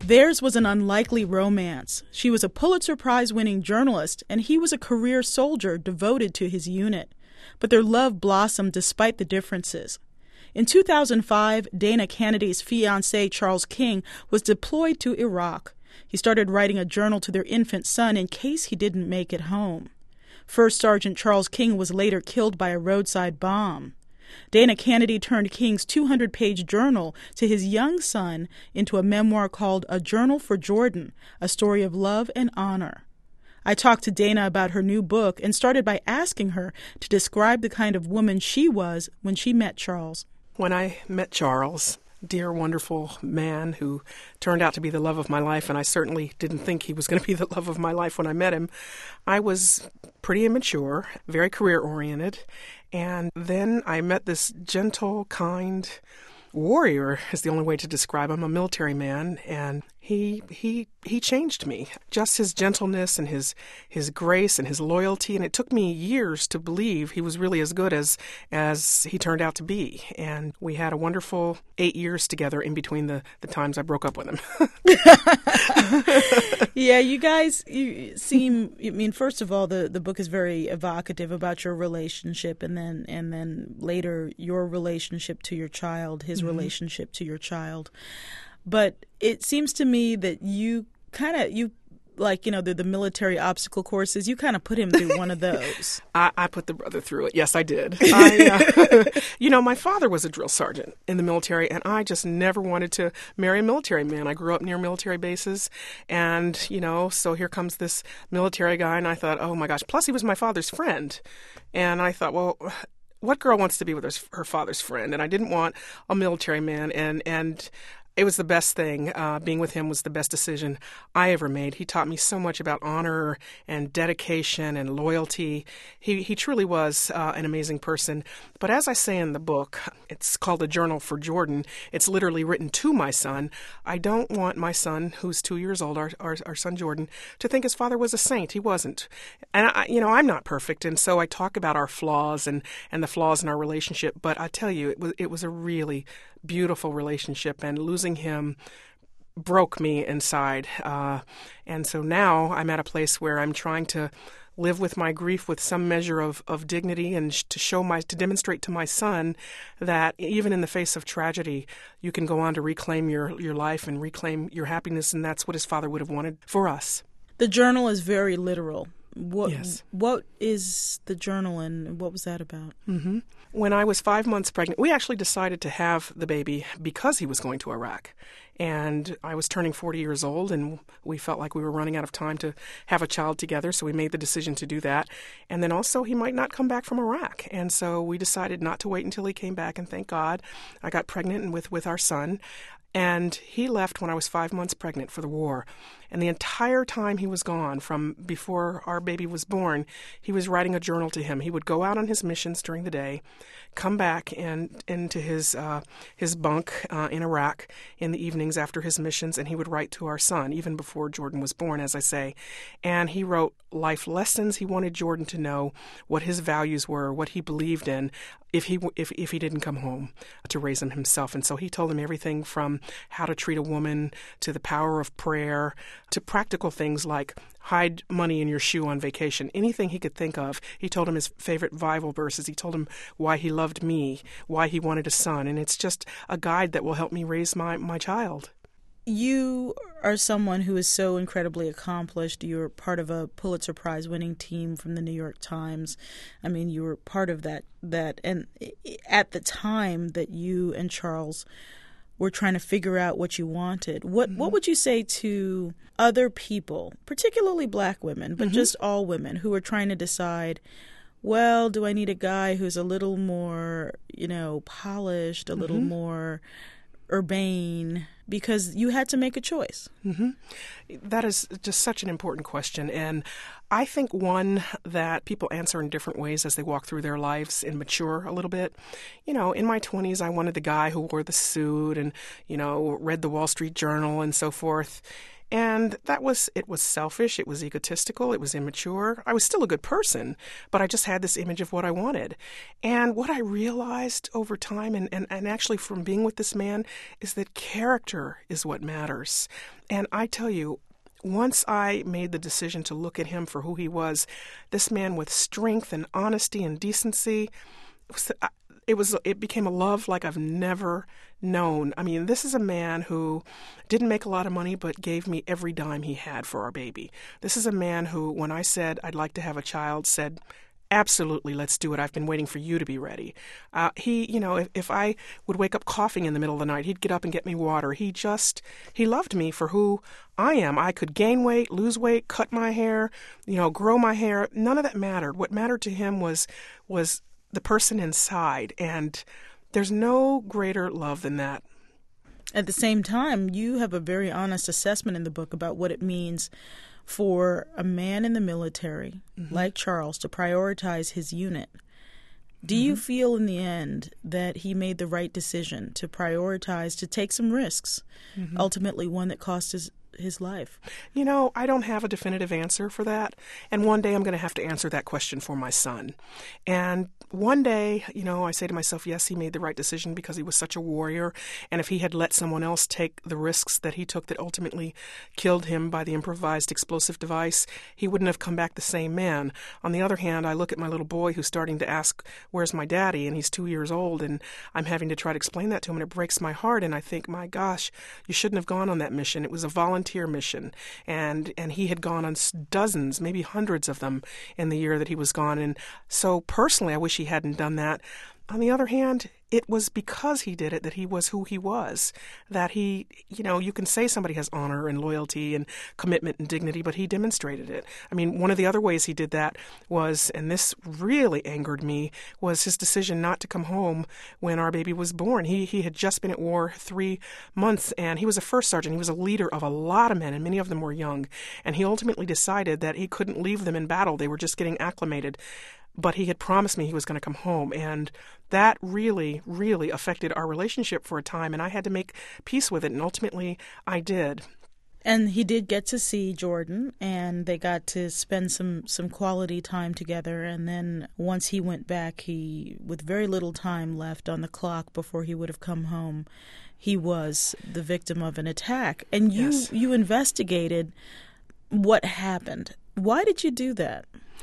Theirs was an unlikely romance. She was a Pulitzer Prize-winning journalist, and he was a career soldier devoted to his unit. But their love blossomed despite the differences. In 2005, Dana Kennedy's fiancé, Charles King, was deployed to Iraq. He started writing a journal to their infant son in case he didn't make it home. First Sergeant Charles King was later killed by a roadside bomb. Dana Kennedy turned King's 200-page journal to his young son into a memoir called A Journal for Jordan, a story of love and honor. I talked to Dana about her new book and started by asking her to describe the kind of woman she was when she met Charles. When I met Charles, dear, wonderful man who turned out to be the love of my life, and I certainly didn't think he was going to be the love of my life when I met him, I was pretty immature, very career-oriented, and then I met this gentle, kind warrior is the only way to describe him, a military man, and he changed me. Just his gentleness and his grace and his loyalty, and it took me years to believe he was really as good as he turned out to be. And we had a wonderful 8 years together in between the times I broke up with him. Yeah, you seem, I mean, first of all, the book is very evocative about your relationship, and then later your relationship to your child, his relationship to your child. But it seems to me that you the military obstacle courses, you kind of put him through one of those. I put the brother through it. Yes, I did. My father was a drill sergeant in the military, and I just never wanted to marry a military man. I grew up near military bases, and, so here comes this military guy, and I thought, oh my gosh. Plus, he was my father's friend. And I thought, well, what girl wants to be with her father's friend? And I didn't want a military man, and it was the best thing. Being with him was the best decision I ever made. He taught me so much about honor and dedication and loyalty. He truly was an amazing person. But as I say in the book, it's called A Journal for Jordan. It's literally written to my son. I don't want my son, who's 2 years old, our son Jordan, to think his father was a saint. He wasn't. And, I'm not perfect. And so I talk about our flaws and the flaws in our relationship. But I tell you, it was a really beautiful relationship, and losing him broke me inside. And so now I'm at a place where I'm trying to live with my grief with some measure of dignity, and to demonstrate to my son that even in the face of tragedy, you can go on to reclaim your life and reclaim your happiness, and that's what his father would have wanted for us. The journal is very literal. Yes. What is the journal, and what was that about? Mm-hmm. When I was 5 months pregnant, we actually decided to have the baby because he was going to Iraq. And I was turning 40 years old, and we felt like we were running out of time to have a child together, so we made the decision to do that. And then also, he might not come back from Iraq. And so we decided not to wait until he came back, and thank God I got pregnant with our son. And he left when I was 5 months pregnant for the war. And the entire time he was gone, from before our baby was born, he was writing a journal to him. He would go out on his missions during the day, come back into his bunk in Iraq in the evenings after his missions, and he would write to our son, even before Jordan was born, as I say. And he wrote life lessons. He wanted Jordan to know what his values were, what he believed in, if he didn't come home to raise him himself. And so he told him everything from how to treat a woman to the power of prayer to practical things like hide money in your shoe on vacation. Anything he could think of. He told him his favorite Bible verses. He told him why he loved me, why he wanted a son. And it's just a guide that will help me raise my child. You are someone who is so incredibly accomplished. You're part of a Pulitzer Prize-winning team from the New York Times. I mean, you were part of that. And at the time that you and Charles were trying to figure out what you wanted, what would you say to other people, particularly Black women, but just all women who are trying to decide, well, do I need a guy who's a little more, polished, a little more urbane, because you had to make a choice? That is just such an important question. And I think one that people answer in different ways as they walk through their lives and mature a little bit. In my 20s, I wanted the guy who wore the suit and, read the Wall Street Journal and so forth. And it was selfish, it was egotistical, it was immature. I was still a good person, but I just had this image of what I wanted. And what I realized over time, and actually from being with this man, is that character is what matters. And I tell you, once I made the decision to look at him for who he was, this man with strength and honesty and decency, it became a love like I've never known. I mean, this is a man who didn't make a lot of money, but gave me every dime he had for our baby. This is a man who, when I said I'd like to have a child, said, absolutely, let's do it. I've been waiting for you to be ready. If I would wake up coughing in the middle of the night, he'd get up and get me water. He loved me for who I am. I could gain weight, lose weight, cut my hair, grow my hair. None of that mattered. What mattered to him was the person inside, and there's no greater love than that. At the same time, you have a very honest assessment in the book about what it means for a man in the military, like Charles, to prioritize his unit. Do you feel in the end that he made the right decision to prioritize, to take some risks, ultimately one that cost his life? I don't have a definitive answer for that. And one day I'm going to have to answer that question for my son. And one day, I say to myself, yes, he made the right decision because he was such a warrior. And if he had let someone else take the risks that he took that ultimately killed him by the improvised explosive device, he wouldn't have come back the same man. On the other hand, I look at my little boy who's starting to ask, where's my daddy? And he's 2 years old, and I'm having to try to explain that to him, and it breaks my heart. And I think, my gosh, you shouldn't have gone on that mission. It was a volunteer mission, and he had gone on dozens, maybe hundreds of them in the year that he was gone. And so personally, I wish he hadn't done that. On the other hand, it was because he did it that he was who he was, that he, you can say somebody has honor and loyalty and commitment and dignity, but he demonstrated it. I mean, one of the other ways he did that was, and this really angered me, was his decision not to come home when our baby was born. He had just been at war 3 months, and he was a first sergeant. He was a leader of a lot of men, and many of them were young. And he ultimately decided that he couldn't leave them in battle. They were just getting acclimated. But he had promised me he was going to come home, and that really, really affected our relationship for a time, and I had to make peace with it, and ultimately I did. And he did get to see Jordan, and they got to spend some quality time together, and then once he went back, with very little time left on the clock before he would have come home, he was the victim of an attack. And you investigated what happened. Why did you do that?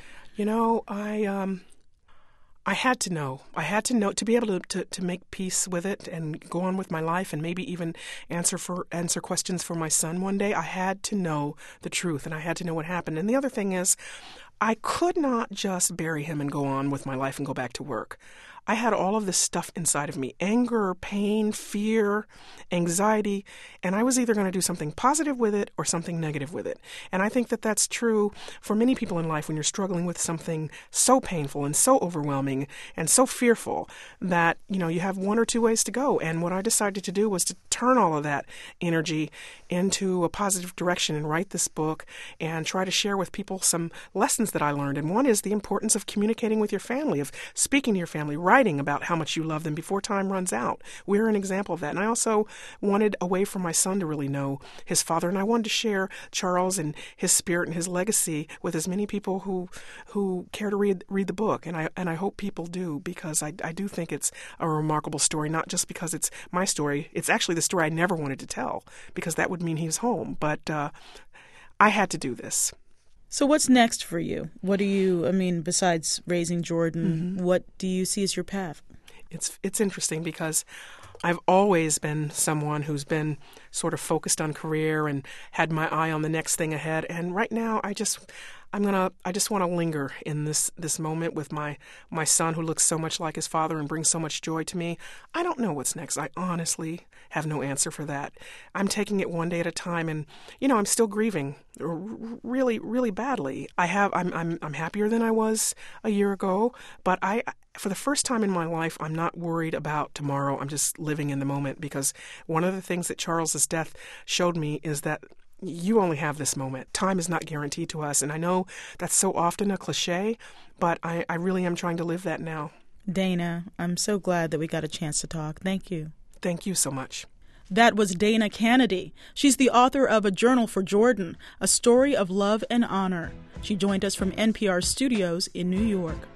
I had to know. I had to know to be able to make peace with it and go on with my life, and maybe even answer questions for my son one day. I had to know the truth, and I had to know what happened. And the other thing is, I could not just bury him and go on with my life and go back to work. I had all of this stuff inside of me: anger, pain, fear, anxiety, and I was either going to do something positive with it or something negative with it. And I think that that's true for many people in life when you're struggling with something so painful and so overwhelming and so fearful that, you have one or two ways to go. And what I decided to do was to turn all of that energy into a positive direction and write this book and try to share with people some lessons that I learned. And one is the importance of communicating with your family, of speaking to your family, writing about how much you love them before time runs out. We're an example of that. And I also wanted a way for my son to really know his father, and I wanted to share Charles and his spirit and his legacy with as many people who care to read the book. And I hope people do, because I do think it's a remarkable story, not just because it's my story. It's actually the story I never wanted to tell, because that would mean he was home. But I had to do this. So what's next for you? Besides raising Jordan, what do you see as your path? It's interesting because I've always been someone who's been sort of focused on career and had my eye on the next thing ahead. And right now, I just want to linger in this moment with my son, who looks so much like his father and brings so much joy to me. I don't know what's next. I honestly have no answer for that. I'm taking it one day at a time, and I'm still grieving really, really badly. I'm happier than I was a year ago, but for the first time in my life, I'm not worried about tomorrow. I'm just living in the moment, because one of the things that Charles's death showed me is that you only have this moment. Time is not guaranteed to us. And I know that's so often a cliche, but I really am trying to live that now. Dana, I'm so glad that we got a chance to talk. Thank you. Thank you so much. That was Dana Canedy. She's the author of A Journal for Jordan, a story of love and honor. She joined us from NPR studios in New York.